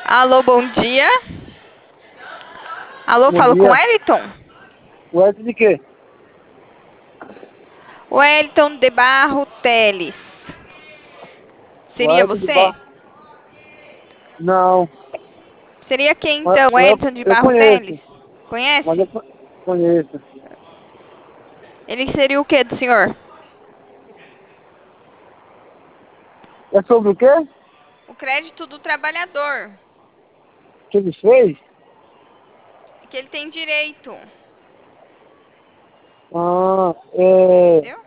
Alô, bom dia. Alô, Bom falo com o dia. Wellington. Wellington de quê? Wellington de Barro Teles. Seria Wellington de você? Bar. Não. Seria quem Mas então? Eu, Wellington de eu Barro conheço. Teles? Mas Conhece? eu conheço. Ele seria o que do senhor? É sobre o quê? O crédito do trabalhador, Que ele fez? que ele tem direito, Ah, entendeu?